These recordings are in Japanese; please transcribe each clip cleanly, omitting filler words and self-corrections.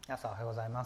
皆さんおはようございます。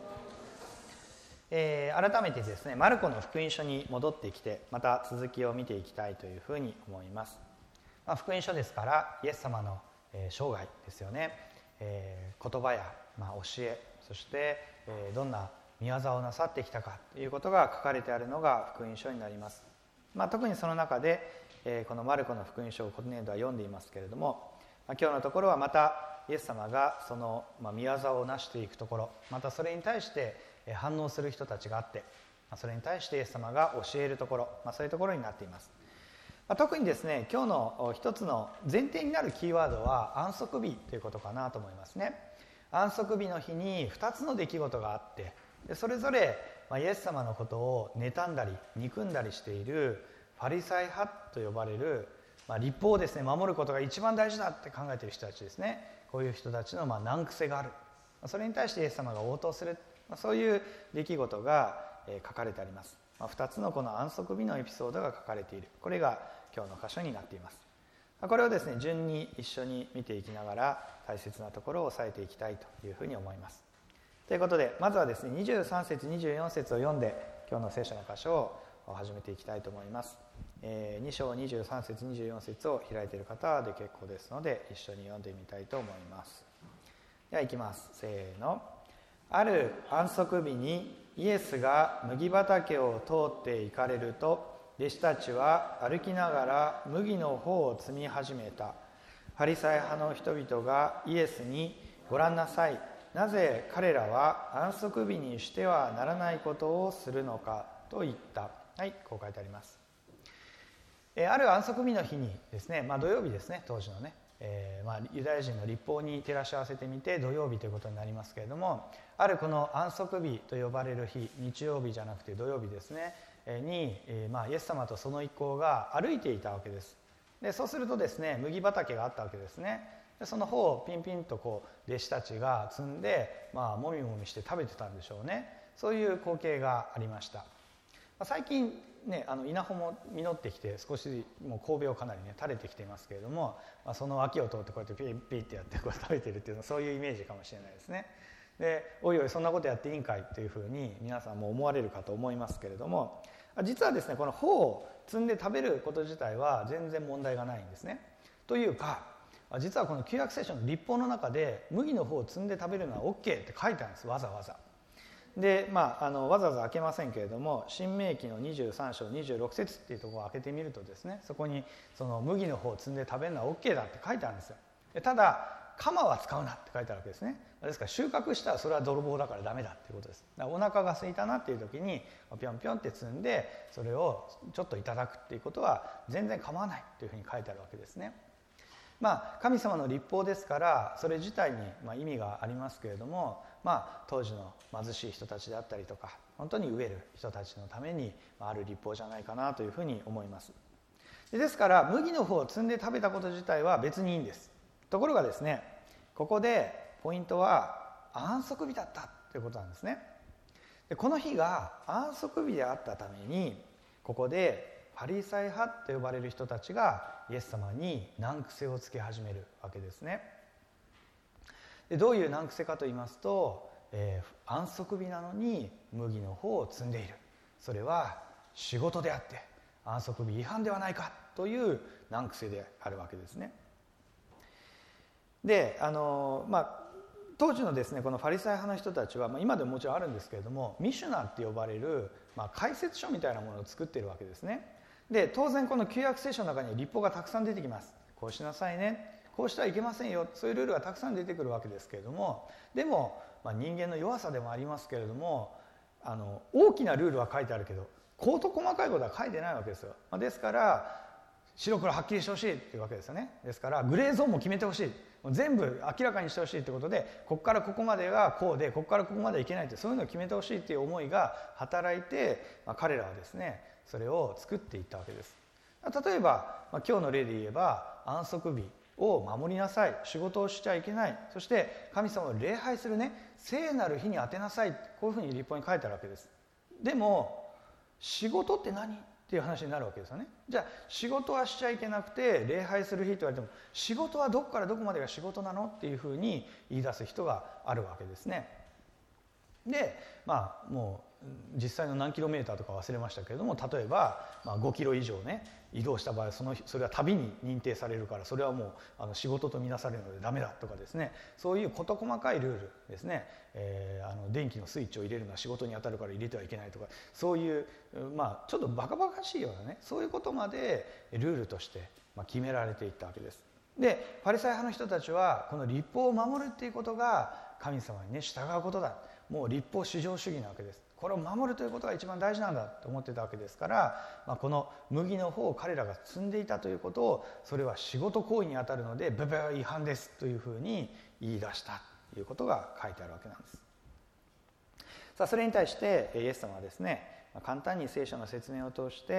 改めてですね、マルコの福音書に戻ってきて、また続きを見ていきたいというふうに思います。福音書ですからイエス様の生涯ですよね。言葉や教え、そしてどんな御業をなさってきたかということが書かれてあるのが福音書になります。特にその中でこのマルコの福音書を今年度は読んでいますけれども、今日のところはまたイエス様がその御業をなしていくところ、またそれに対して反応する人たちがあって、それに対してイエス様が教えるところ、そういうところになっています。特にですね、今日の一つの前提になるキーワードは安息日ということかなと思いますね。安息日の日に2つの出来事があって、それぞれイエス様のことを妬んだり憎んだりしているファリサイ派と呼ばれる、律法をですね守ることが一番大事だって考えている人たちですね。こういう人たちの難癖がある、それに対してイエス様が応答する、そういう出来事が書かれてあります。2つのこの安息日のエピソードが書かれている、これが今日の箇所になっています。これをですね順に一緒に見ていきながら大切なところを押さえていきたいというふうに思います。ということで、まずはですね23節24節を読んで今日の聖書の箇所を始めていきたいと思います。2章23節24節を開いている方で結構ですので一緒に読んでみたいと思います。では行きます。せーの。ある安息日にイエスが麦畑を通って行かれると、弟子たちは歩きながら麦の穂を摘み始めた。ファリサイ派の人々がイエスに、ご覧なさい、なぜ彼らは安息日にしてはならないことをするのかと言った。はい、こう書いてあります。ある安息日の日にですね、土曜日ですね、当時のね、ユダヤ人の律法に照らし合わせてみて土曜日ということになりますけれども、あるこの安息日と呼ばれる日、日曜日じゃなくて土曜日ですねに、イエス様とその一行が歩いていたわけです。でそうするとですね、麦畑があったわけですね。でその方をピンピンと弟子たちが摘んで、もみもみして食べてたんでしょうね。そういう光景がありました。最近ね、稲穂も実ってきて少しもう神戸をかなりね垂れてきていますけれども、その脇を通ってこうやってピッピッってやって食べてるっていうのはそういうイメージかもしれないですね。でおいおいそんなことやっていいんかいというふうに皆さんも思われるかと思いますけれども、実はですねこの穂を摘んで食べること自体は全然問題がないんですね。というか、実はこの旧約聖書の律法の中で麦の穂を摘んで食べるのは OK って書いてあるんです、わざわざ。でわざわざ開けませんけれども、新明記の23章26節っていうところを開けてみるとですね、そこにその麦の方を摘んで食べるのは OK だって書いてあるんですよ。ただ鎌は使うなって書いてあるわけですね。ですから収穫したらそれは泥棒だからダメだっていうことです。だからお腹が空いたなっていう時にぴょんぴょんって摘んでそれをちょっといただくっていうことは全然構わないというふうに書いてあるわけですね。神様の律法ですからそれ自体に意味がありますけれども、当時の貧しい人たちであったりとか本当に飢える人たちのためにある律法じゃないかなというふうに思います。ですから麦の方を摘んで食べたこと自体は別にいいんです。ところがですね、ここでポイントは安息日だったということなんですね。でこの日が安息日であったために、ここでファリサイ派と呼ばれる人たちがイエス様に難癖をつけ始めるわけですね。でどういう難癖かと言いますと、安息日なのに麦の穂を摘んでいる、それは仕事であって安息日違反ではないかという難癖であるわけですね。で当時のですねこのファリサイ派の人たちは、今でももちろんあるんですけれども、ミシュナって呼ばれる、解説書みたいなものを作っているわけですね。で当然この旧約聖書の中には律法がたくさん出てきます。こうしなさいね、こうしてはいけませんよ、そういうルールがたくさん出てくるわけですけれども、でも、人間の弱さでもありますけれども、大きなルールは書いてあるけど事細かいことは書いてないわけですよ。ですから白黒はっきりしてほしいっていうわけですよね。ですからグレーゾーンも決めてほしい、全部明らかにしてほしいということで、ここからここまでがこうでここからここまでいけないって、そういうのを決めてほしいっていう思いが働いて、彼らはですねそれを作っていったわけです。例えば、今日の例で言えば安息日を守りなさい、仕事をしちゃいけない、そして神様を礼拝するね聖なる日に当てなさい、こういうふうに律法に書いてあるわけです。でも仕事って何っっていう話になるわけですよね。じゃあ仕事はしちゃいけなくて礼拝する日と言われても、仕事はどこからどこまでが仕事なのっていうふうに言い出す人があるわけですね。でもう実際の何キロメーターとか忘れましたけれども、例えば5キロ以上ね移動した場合、それは旅に認定されるから、それはもう仕事とみなされるのでダメだとかですね、そういう事細かいルールですね、電気のスイッチを入れるのは仕事に当たるから入れてはいけないとか、そういうちょっとバカバカしいようなね、そういうことまでルールとして決められていったわけです。でパリサイ派の人たちはこの律法を守るっていうことが神様にね従うことだ、もう律法至上主義なわけです。これを守るということが一番大事なんだと思ってたわけですから、この麦の方を彼らが積んでいたということを、それは仕事行為にあたるので違反ですというふうに言い出したということが書いてあるわけなんです。さあそれに対してイエス様はですね、簡単に聖書の説明を通して、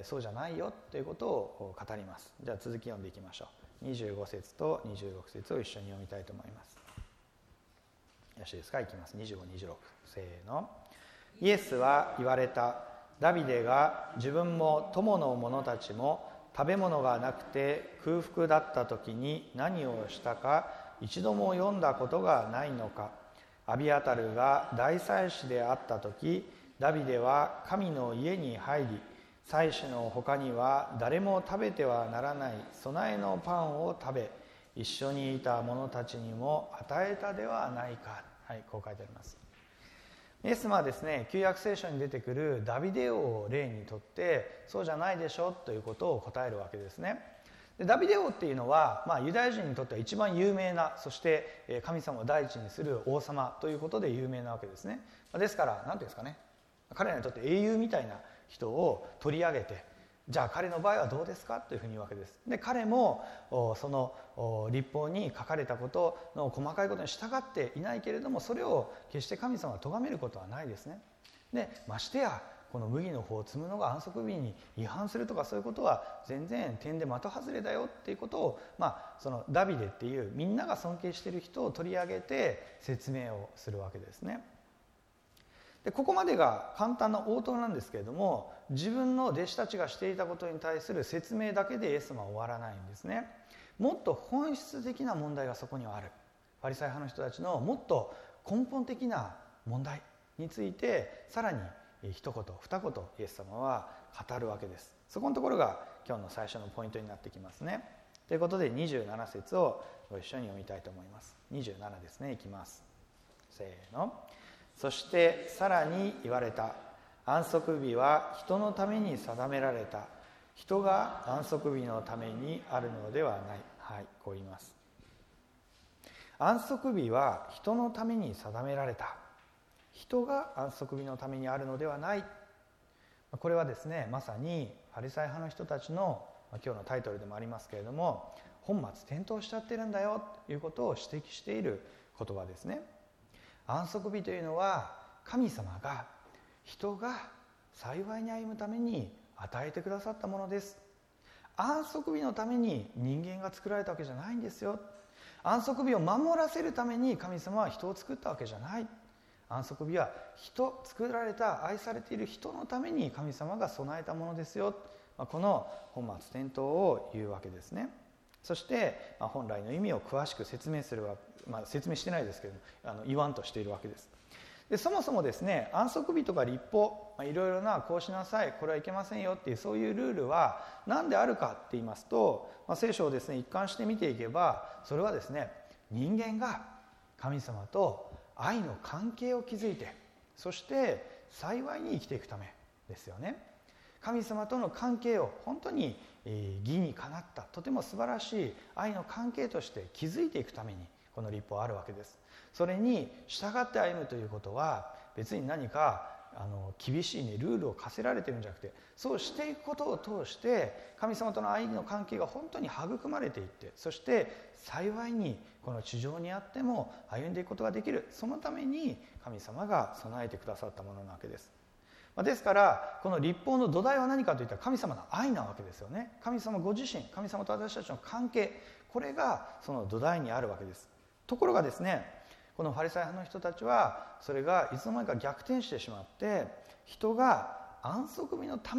そうじゃないよということを語ります。じゃあ続き読んでいきましょう。25節と26節を一緒に読みたいと思います。よろしいですか。いきます。25、26、せーの。イエスは言われた。ダビデが自分も友の者たちも食べ物がなくて空腹だった時に何をしたか一度も読んだことがないのか。アビアタルが大祭司であった時、ダビデは神の家に入り、祭司の他には誰も食べてはならない備えのパンを食べ、一緒にいた者たちにも与えたではないか。はい、こう書いてあります。イエス様はですね、旧約聖書に出てくるダビデ王を例にとってそうじゃないでしょということを答えるわけですね。でダビデ王っていうのは、ユダヤ人にとっては一番有名な、そして神様を第一にする王様ということで有名なわけですね。ですから何ていうんですかね、彼らにとって英雄みたいな人を取り上げて、じゃあ彼の場合はどうですかというふうに言うわけです。で彼もその律法に書かれたことの細かいことに従っていないけれども、それを決して神様が咎めることはないですね。でましてやこの麦の方を摘むのが安息日に違反するとか、そういうことは全然点で的外れだよっていうことを、そのダビデっていうみんなが尊敬している人を取り上げて説明をするわけですね。でここまでが簡単な応答なんですけれども、自分の弟子たちがしていたことに対する説明だけでイエス様は終わらないんですね。もっと本質的な問題がそこにはある。パリサイ派の人たちのもっと根本的な問題についてさらに一言二言イエス様は語るわけです。そこのところが今日の最初のポイントになってきますね。ということで27節をご一緒に読みたいと思います。27ですね。いきます。せーの。そしてさらに言われた。安息日は人のために定められた。人が安息日のためにあるのではない。はい、こう言います。安息日は人のために定められた。人が安息日のためにあるのではない。これはですね、まさにパリサイ派の人たちの今日のタイトルでもありますけれども、本末転倒しちゃってるんだよということを指摘している言葉ですね。安息日というのは神様が人が幸いに歩むために与えてくださったものです。安息日のために人間が作られたわけじゃないんですよ。安息日を守らせるために神様は人を作ったわけじゃない。安息日は作られた愛されている人のために神様が備えたものですよ。この本末転倒を言うわけですね。そして本来の意味を詳しく説明するわけ、説明してないですけど言わんとしているわけです。でそもそもですね、安息日とか律法、いろいろなこうしなさい、これはいけませんよっていうそういうルールは何であるかって言いますと、聖書をですね一貫して見ていけば、それはですね、人間が神様と愛の関係を築いて、そして幸いに生きていくためですよね。神様との関係を本当に義にかなったとても素晴らしい愛の関係として築いていくためにこの律法はあるわけです。それに従って歩むということは別に何か厳しい、ルールを課せられてるんじゃなくて、そうしていくことを通して神様との愛の関係が本当に育まれていって、そして幸いにこの地上にあっても歩んでいくことができる、そのために神様が備えてくださったものなわけです。ですからこの律法の土台は何かといったら神様の愛なわけですよね。神様ご自身、神様と私たちの関係、これがその土台にあるわけです。ところがですね、このファリサイ派の人たちはそれがいつの間にか逆転してしまって、人が安息日のためにある、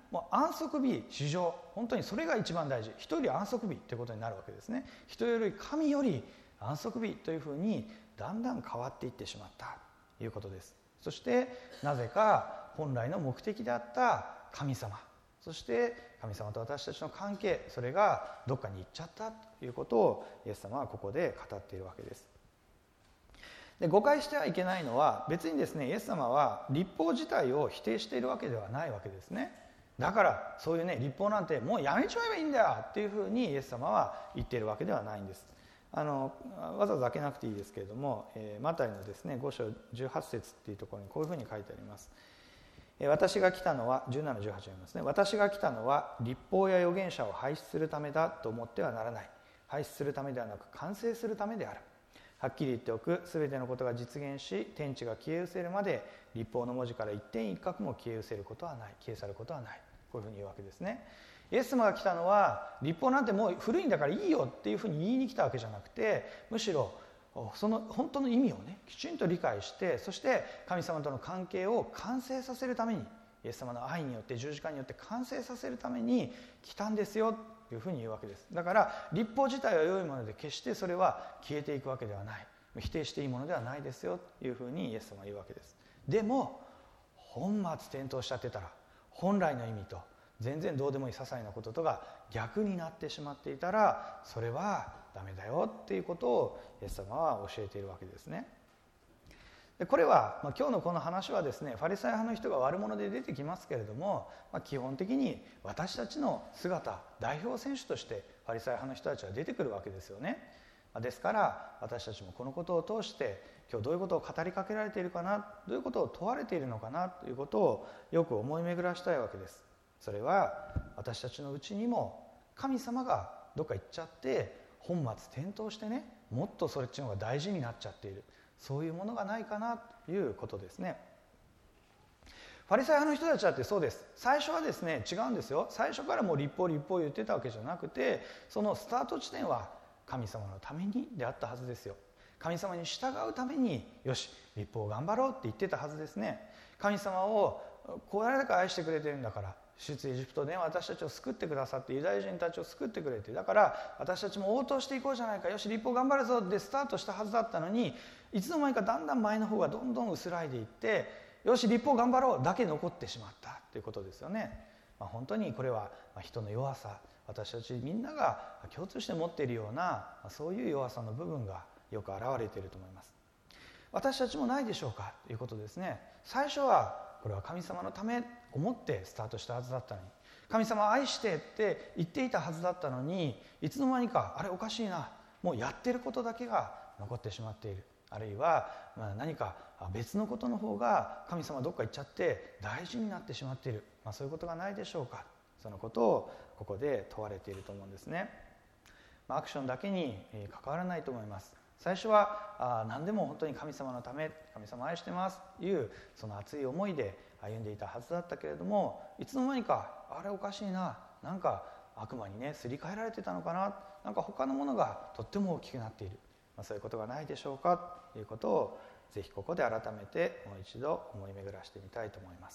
もう安息日至上、本当にそれが一番大事。人より安息日ということになるわけですね。人より神より安息日というふうにだんだん変わっていってしまったということです。そしてなぜか本来の目的であった神様、そして神様と私たちの関係、それがどっかに行っちゃったということをイエス様はここで語っているわけです。で、誤解してはいけないのは、別にですねイエス様は律法自体を否定しているわけではないわけですね。だからそういうね律法なんてもうやめちゃえばいいんだよっていうふうにイエス様は言っているわけではないんです。わざわざ開けなくていいですけれども、マタイのですね5章18節っていうところにこういうふうに書いてあります。私が来たのは17、18読みますね。私が来たのは律法や預言者を廃止するためだと思ってはならない。廃止するためではなく完成するためである。はっきり言っておく。すべてのことが実現し天地が消え失せるまで律法の文字から一点一画も消え失せることはない、消え去ることはない。こういうふうに言うわけですね。イエス様が来たのは律法なんてもう古いんだからいいよっていうふうに言いに来たわけじゃなくて、むしろその本当の意味をねきちんと理解して、そして神様との関係を完成させるために、イエス様の愛によって十字架によって完成させるために来たんですよというふうに言うわけです。だから律法自体は良いもので、決してそれは消えていくわけではない、否定していいものではないですよというふうにイエス様は言うわけです。でも本末転倒しちゃってたら、本来の意味と全然どうでもいい些細なこととが逆になってしまっていたら、それはダメだよっていうことをイエス様は教えているわけですね。でこれは、今日のこの話はですねファリサイ派の人が悪者で出てきますけれども、基本的に私たちの姿、代表選手としてファリサイ派の人たちは出てくるわけですよね。ですから私たちもこのことを通して今日どういうことを語りかけられているかな、どういうことを問われているのかなということをよく思い巡らしたいわけです。それは私たちのうちにも神様がどっか行っちゃって本末転倒してね、もっとそれっちの方が大事になっちゃっている、そういうものがないかなということですね。ファリサイ派の人たちだってそうです。最初はですね違うんですよ。最初からもう律法言ってたわけじゃなくて、そのスタート地点は神様のためにであったはずですよ。神様に従うために、よし律法を頑張ろうって言ってたはずですね。神様をこうやられか愛してくれてるんだから、出エジプトで私たちを救ってくださって、ユダヤ人たちを救ってくれて、だから私たちも応答していこうじゃないか、よし律法頑張るぞでスタートしたはずだったのに、いつの間にかだんだん前の方がどんどん薄らいでいって、よし律法頑張ろうだけ残ってしまったということですよね。本当にこれは人の弱さ、私たちみんなが共通して持っているようなそういう弱さの部分がよく現れていると思います。私たちもないでしょうかということですね。最初はこれは神様のため思ってスタートしたはずだったのに、神様を愛してって言っていたはずだったのに、いつの間にかあれおかしいな、もうやってることだけが残ってしまっている、あるいは何か別のことの方が神様どっか行っちゃって大事になってしまっている、そういうことがないでしょうか。そのことをここで問われていると思うんですね。アクションだけに関わらないと思います。最初は何でも本当に神様のため、神様を愛してますというその熱い思いで歩んでいたはずだったけれども、いつの間にかあれおかしいな、なんか悪魔にねすり替えられてたのかな、なんか他のものがとっても大きくなっている、そういうことがないでしょうかということをぜひここで改めてもう一度思い巡らしてみたいと思います。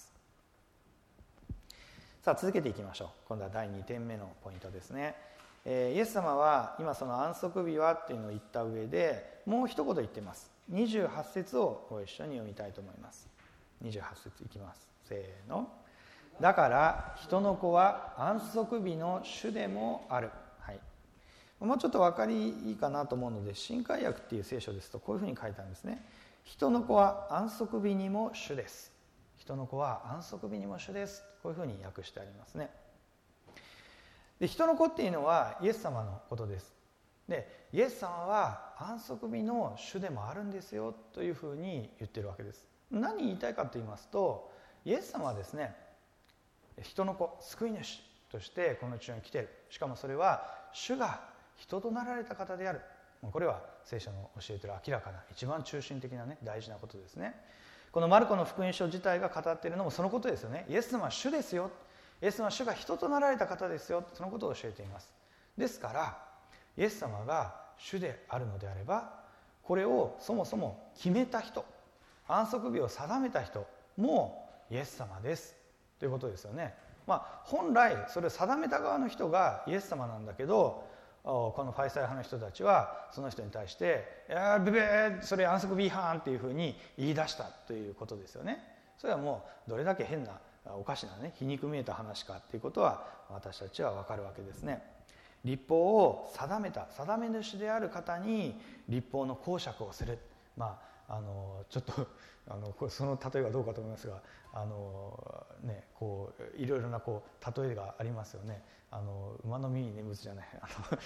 さあ続けていきましょう。今度は第2点目のポイントですね。イエス様は今その安息日はっていうのを言った上でもう一言言っています。28節をご一緒に読みたいと思います。28節いきます。せーの。だから人の子は安息日の主でもある。はい、もうちょっと分かりいいかなと思うので、新海訳っていう聖書ですとこういうふうに書いてあるんですね。人の子は安息日にも主です。人の子は安息日にも主です。こういうふうに訳してありますね。で、人の子っていうのはイエス様のことです。で、イエス様は安息日の主でもあるんですよというふうに言ってるわけです。何言いたいかと言いますと、イエス様はですね、人の子、救い主としてこの地上に来ている。しかもそれは主が人となられた方である。これは聖書の教えている明らかな一番中心的なね、大事なことですね。このマルコの福音書自体が語っているのもそのことですよね。イエス様は主ですよ。イエス様は主が人となられた方ですよ。そのことを教えています。ですからイエス様が主であるのであれば、これをそもそも決めた人、安息日を定めた人もイエス様ですということですよね。 本来それを定めた側の人がイエス様なんだけど、このファリサイ派の人たちはその人に対して「いやブベーそれ安息日違反」っていうふうに言い出したということですよね。それはもうどれだけ変なおかしなね皮肉めいた話かっていうことは私たちは分かるわけですね。律法を定め主である方に律法の講釈をする、ちょっとその例えがどうかと思いますが、こういろいろな例えがありますよね。馬の耳に念仏じゃない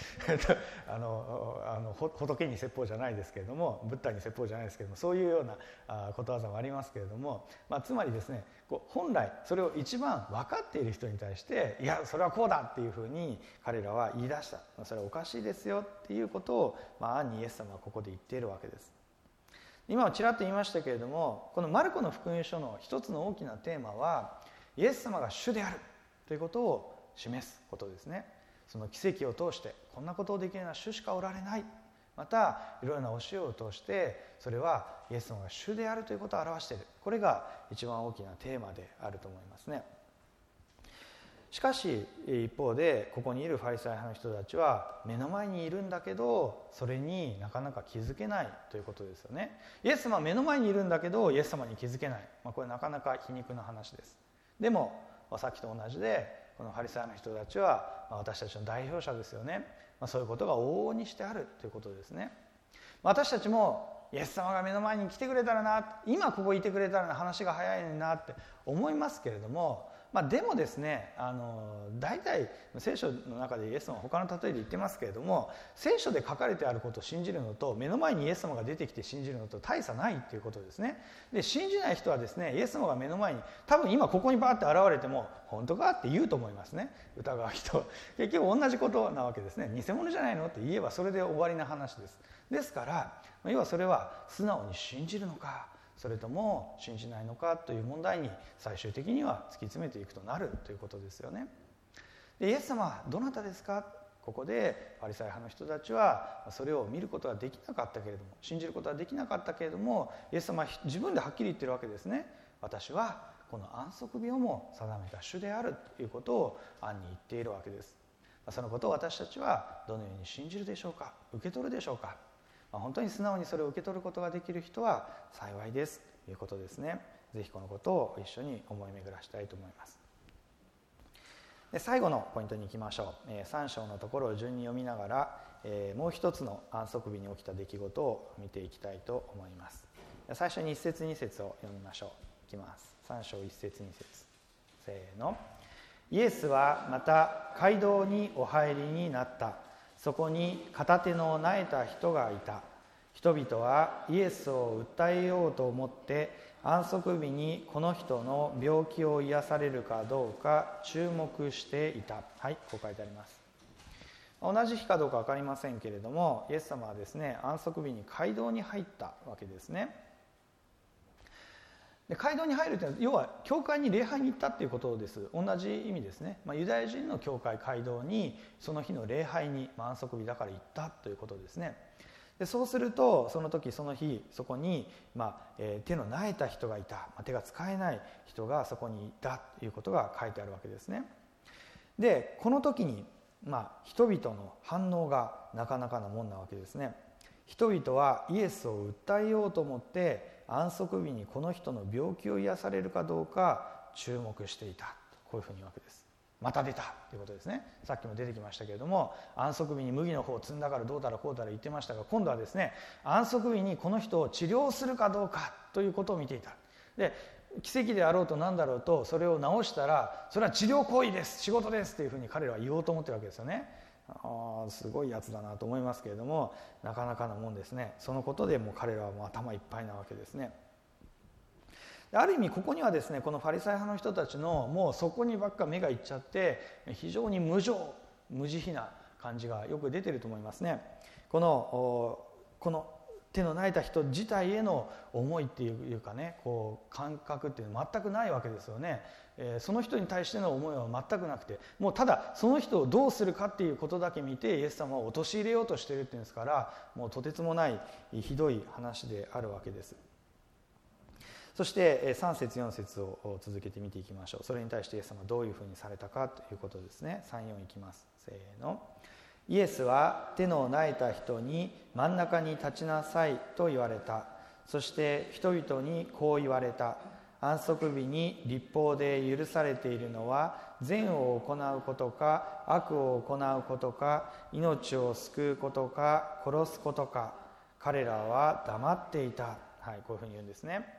仏に説法じゃないですけれども、ブッダに説法じゃないですけれども、そういうようなことわざもありますけれども、つまりですね、本来それを一番分かっている人に対して「いやそれはこうだ」っていうふうに彼らは言い出した。それはおかしいですよっていうことを暗にイエス様はここで言っているわけです。今はちらっと言いましたけれども、このマルコの福音書の一つの大きなテーマはイエス様が主であるということを示すことですね。その奇跡を通してこんなことをできるのは主しかおられない、またいろいろな教えを通してそれはイエス様が主であるということを表している。これが一番大きなテーマであると思いますね。しかし一方でここにいるファリサイ派の人たちは目の前にいるんだけどそれになかなか気づけないということですよね。イエス様は目の前にいるんだけどイエス様に気づけない、これなかなか皮肉な話です。でもさっきと同じでこのファリサイ派の人たちは私たちの代表者ですよね。そういうことが往々にしてあるということですね。私たちもイエス様が目の前に来てくれたらな、今ここいてくれたら話が早いのになって思いますけれども、でもですね、大体聖書の中でイエス様は他の例えで言ってますけれども、聖書で書かれてあることを信じるのと目の前にイエス様が出てきて信じるのと大差ないっていうことですね。で信じない人はですね、イエス様が目の前に多分今ここにバーって現れても本当かって言うと思いますね。疑う人結局同じことなわけですね。偽物じゃないのって言えばそれで終わりな話です。ですから要はそれは素直に信じるのかそれとも信じないのかという問題に最終的には突き詰めていくとなるということですよね。でイエス様はどなたですか。ここでファリサイ派の人たちはそれを見ることはできなかったけれども、信じることはできなかったけれども、イエス様は自分ではっきり言ってるわけですね。私はこの安息日をも定めた主であるということを暗に言っているわけです。そのことを私たちはどのように信じるでしょうか、受け取るでしょうか。本当に素直にそれを受け取ることができる人は幸いですということですね。ぜひこのことを一緒に思い巡らしたいと思います。で最後のポイントに行きましょう。3章のところを順に読みながら、もう一つの安息日に起きた出来事を見ていきたいと思います。最初に1節2節を読みましょう。いきます。3章1節2節せーの。イエスはまた街道にお入りになった。そこに片手の艶えた人がいた。人々はイエスを訴えようと思って安息日にこの人の病気を癒されるかどうか注目していた。はい、こう書いてあります。同じ日かどうか分かりませんけれども、イエス様はですね、安息日に街道に入ったわけですね。で街道に入るというのは要は教会に礼拝に行ったっていうことです。同じ意味ですね。ユダヤ人の教会街道にその日の礼拝に、安息日だから行ったということですね。でそうするとその時その日そこに、手の艶えた人がいた、手が使えない人がそこにいたということが書いてあるわけですね。でこの時に、人々の反応がなかなかなもんなわけですね。人々はイエスを訴えようと思って安息日にこの人の病気を癒されるかどうか注目していた。こういうふうに言うわけです。また出たということですね。さっきも出てきましたけれども、安息日に麦の方を摘んだからどうだらこうだら言ってましたが、今度はですね、安息日にこの人を治療するかどうかということを見ていた。で奇跡であろうと何だろうとそれを治したらそれは治療行為です、仕事ですというふうに彼らは言おうと思ってるわけですよね。すごいやつだなと思いますけれども、なかなかなもんですね。そのことでもう彼らはもう頭いっぱいなわけですね。ある意味ここにはですね、このファリサイ派の人たちのもうそこにばっか目がいっちゃって非常に無慈悲な感じがよく出てると思いますね。この手の艶えた人自体への思いっていうかね、感覚っていうのは全くないわけですよね。その人に対しての思いは全くなくて、もうただその人をどうするかっていうことだけ見てイエス様を陥れようとしているっていうんですから、もうとてつもないひどい話であるわけです。 そして3節4節を続けて見ていきましょう。それに対してイエス様はどういうふうにされたかということですね。3、4いきます。せーの。イエスは手の苗えた人に真ん中に立ちなさいと言われた。そして人々にこう言われた。安息日に律法で許されているのは善を行うことか悪を行うことか命を救うことか殺すことか。彼らは黙っていた。はい、こういうふうに言うんですね。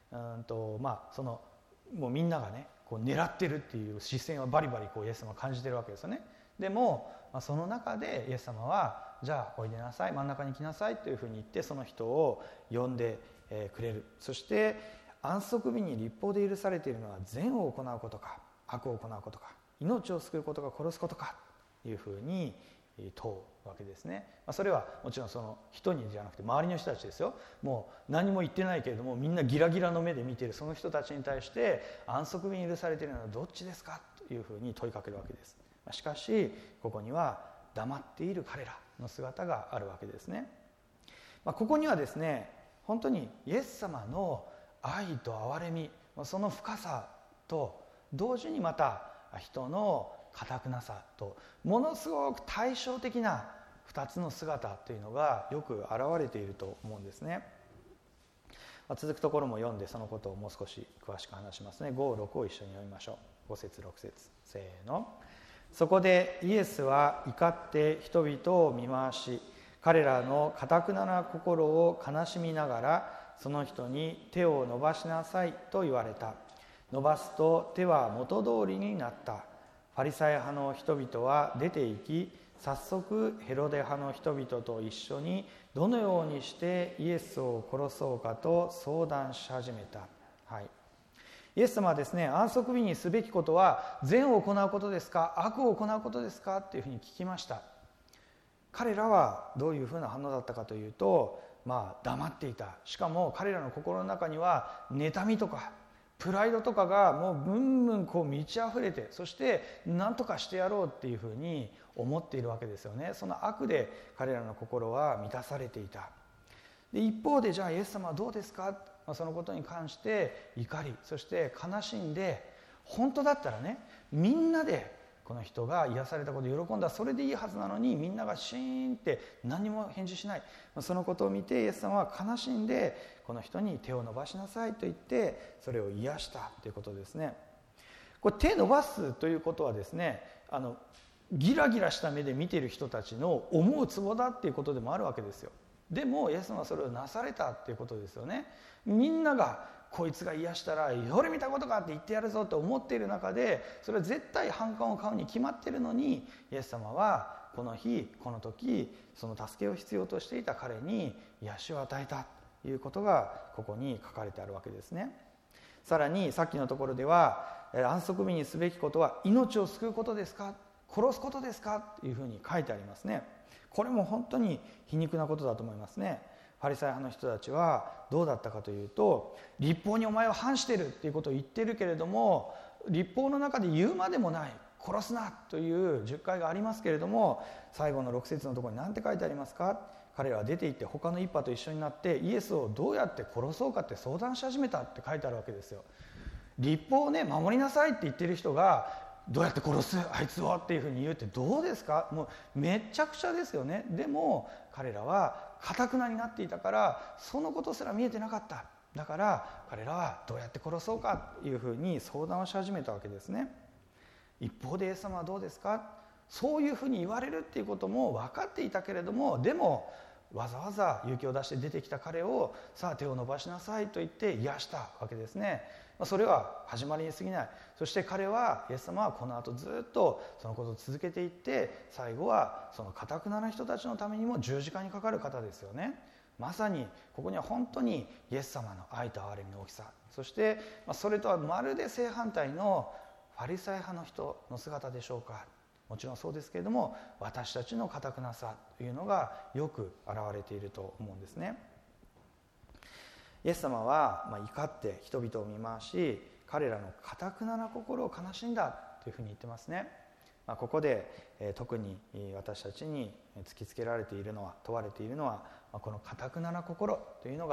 もうみんながねこう狙ってるっていう視線はバリバリこうイエス様は感じてるわけですよね。でも、その中でイエス様はじゃあおいでなさい、真ん中に来なさいというふうに言ってその人を呼んでくれる。そして安息日に律法で許されているのは善を行うことか悪を行うことか命を救うことか殺すことかというふうに問うわけですね。それはもちろんその人にじゃなくて周りの人たちですよ。もう何も言ってないけれどもみんなギラギラの目で見ているその人たちに対して安息日に許されているのはどっちですかというふうに問いかけるわけです。しかしここには黙っている彼らの姿があるわけですね。ここにはですね本当にイエス様の愛と憐れみその深さと同時にまた人の堅くなさとものすごく対照的な2つの姿というのがよく現れていると思うんですね。続くところも読んでそのことをもう少し詳しく話しますね。5、6を一緒に読みましょう。5節6節せーの。そこでイエスは怒って人々を見回し彼らの堅くなな心を悲しみながらその人に手を伸ばしなさいと言われた。伸ばすと手は元通りになった。ファリサイ派の人々は出て行き早速ヘロデ派の人々と一緒にどのようにしてイエスを殺そうかと相談し始めた。はい、イエス様はですね安息日にすべきことは善を行うことですか悪を行うことですかというふうに聞きました。彼らはどういうふうな反応だったかというと黙っていた。しかも彼らの心の中には妬みとかプライドとかがもうブンブンこう満ち溢れてそして何とかしてやろうっていうふうに思っているわけですよね。その悪で彼らの心は満たされていた。で一方でじゃあイエス様はどうですか、そのことに関して怒りそして悲しんで本当だったらねみんなでこの人が癒されたことを喜んだそれでいいはずなのにみんながシーンって何も返事しない。そのことを見てイエス様は悲しんでこの人に手を伸ばしなさいと言ってそれを癒したということですね。これ手伸ばすということはですねギラギラした目で見ている人たちの思うツボだっていうことでもあるわけですよ。でもイエス様はそれをなされたっていうことですよね。みんながこいつが癒したら「俺見たことか」って言ってやるぞと思っている中でそれは絶対反感を買うに決まっているのにイエス様はこの日この時その助けを必要としていた彼に癒しを与えたということがここに書かれてあるわけですね。さらにさっきのところでは安息日にすべきことは命を救うことですか殺すことですかというふうに書いてありますね。これも本当に皮肉なことだと思いますね。ファリサイ派の人たちはどうだったかというと律法にお前は反してるっていうことを言ってるけれども律法の中で言うまでもない殺すなという10回がありますけれども最後の6節のところに何て書いてありますか。彼らは出て行って他の一派と一緒になってイエスをどうやって殺そうかって相談し始めたって書いてあるわけですよ。律法をね守りなさいって言ってる人がどうやって殺すあいつをっていうふうに言うってどうですか。もうめちゃくちゃですよね。でも彼らは堅くなになっていたからそのことすら見えてなかった。だから彼らはどうやって殺そうかというふうに相談をし始めたわけですね。一方でイエス様はどうですか。そういうふうに言われるっていうことも分かっていたけれどもでもわざわざ勇気を出して出てきた彼をさあ手を伸ばしなさいと言って癒したわけですね。それは始まりに過ぎない。そして彼はイエス様はこの後ずっとそのことを続けていって最後はその堅くなな人たちのためにも十字架にかかる方ですよね。まさにここには本当にイエス様の愛と憐れみの大きさそしてそれとはまるで正反対のファリサイ派の人の姿でしょうか。もちろんそうですけれども私たちの堅くなさというのがよく現れていると思うんですね。イエス様は怒って人々を見回し彼らの堅くなな心を悲しんだというふうに言ってますね。ここで特に私たちに突きつけられているのは問われているのはこの堅くなな心というのが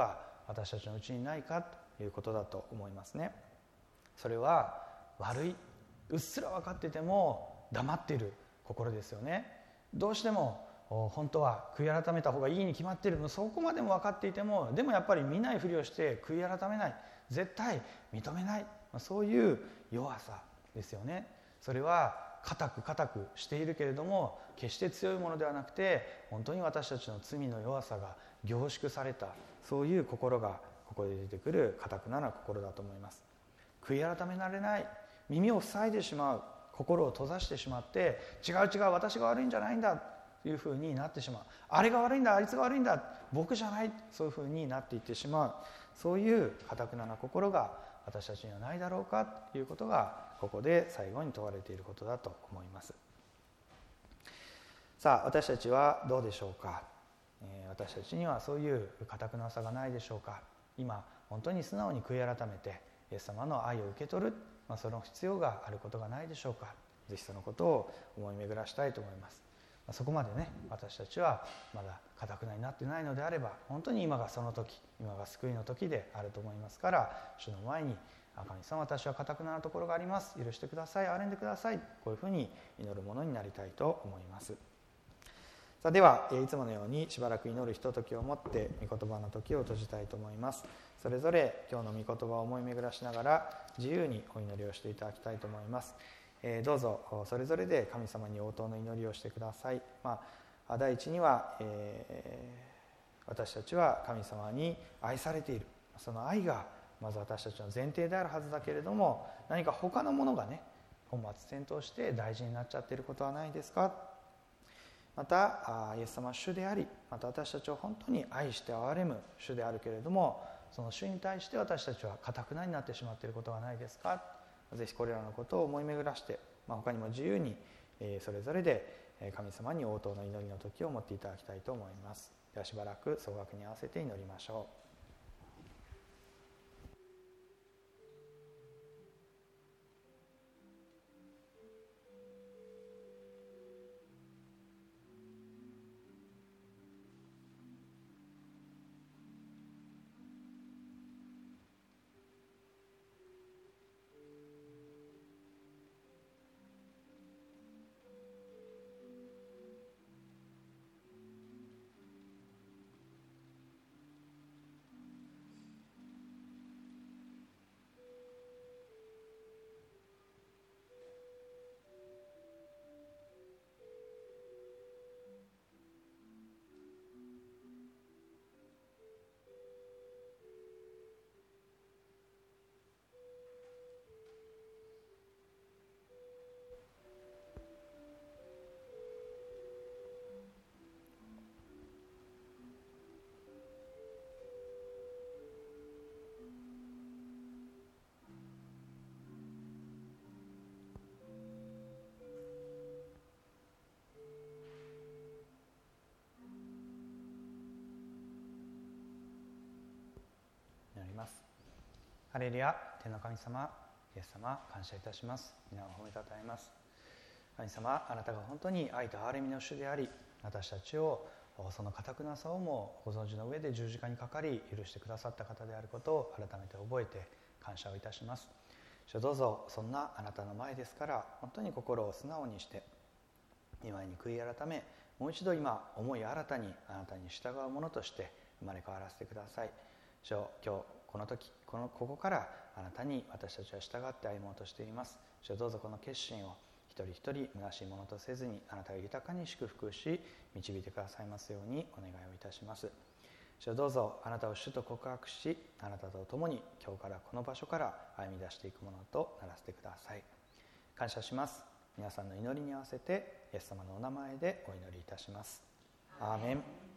私たちのうちにないかということだと思いますね。それは悪い、うっすら分かっていても黙っている心ですよね。どうしても本当は悔い改めた方がいいに決まっている、そこまでも分かっていても、でもやっぱり見ないふりをして悔い改めない、絶対認めない、そういう弱さですよね。それは固くしているけれども決して強いものではなくて、本当に私たちの罪の弱さが凝縮された、そういう心がここで出てくる固くなな心だと思います。悔い改められない、耳を塞いでしまう、心を閉ざしてしまって、違う私が悪いんじゃないんだというふうになってしまう、あれが悪いんだ、あいつが悪いんだ、僕じゃない、そういうふうになっていってしまう、そういう固くなな心が私たちにはないだろうかということがここで最後に問われていることだと思います。さあ、私たちはどうでしょうか。私たちにはそういう固くなさがないでしょうか。今本当に素直に悔い改めてイエス様の愛を受け取る、その必要があることがないでしょうか。ぜひそのことを思い巡らしたいと思います。そこまでね、私たちはまだ固くなになってないのであれば、本当に今がその時、今が救いの時であると思いますから、主の前に神様、私は固くなるところがあります、許してください、憐れんでください、こういうふうに祈るものになりたいと思います。さあ、ではいつものようにしばらく祈るひとときをもって御言葉の時を閉じたいと思います。それぞれ今日の御言葉を思い巡らしながら自由にお祈りをしていただきたいと思います。どうぞそれぞれで神様に応答の祈りをしてください。第一には、私たちは神様に愛されている、その愛がまず私たちの前提であるはずだけれども、何か他のものがね、本末転倒して大事になっちゃっていることはないですか。またイエス様は主であり、また私たちを本当に愛して憐れむ主であるけれども、その主に対して私たちは固くなになってしまっていることはないですか。ぜひこれらのことを思い巡らして、他にも自由にそれぞれで神様に応答の祈りの時を持っていただきたいと思います。ではしばらく総額に合わせて祈りましょう。ハレルヤ。天の神様、イエス様、感謝いたします。皆を褒めたたえます。神様、あなたが本当に愛と憐れみの主であり、私たちをその固くなさをもご存知の上で十字架にかかり許してくださった方であることを改めて覚えて感謝をいたします。どうぞそんなあなたの前ですから、本当に心を素直にして御前に悔い改め、もう一度今思い新たにあなたに従うものとして生まれ変わらせてください。今日この時ここからあなたに私たちは従って歩もうとしています。どうぞこの決心を一人一人虚しいものとせずに、あなたが豊かに祝福し導いてくださいますようにお願いをいたします。どうぞあなたを主と告白し、あなたと共に今日からこの場所から歩み出していくものとならせてください。感謝します。皆さんの祈りに合わせてイエス様のお名前でお祈りいたします。アーメン。